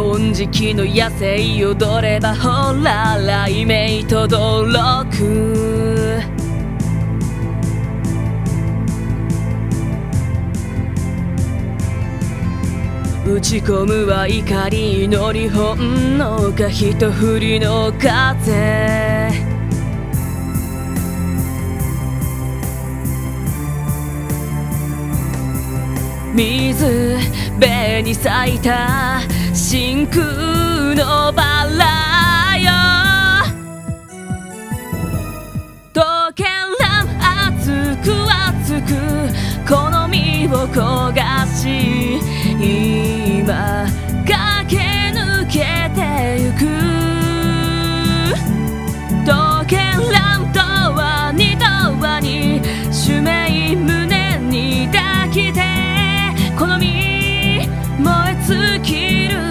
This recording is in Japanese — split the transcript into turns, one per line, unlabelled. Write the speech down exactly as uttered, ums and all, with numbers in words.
金色の野生踊ればほら雷鳴とどろく打ち込むは怒りのりほんのか一振りの風水辺に咲いた真空のバラよ溶けらん熱く熱く好みを焦がし今駆け抜けてゆく溶けらんとはにとはに使命胸に抱きて好み燃え尽きる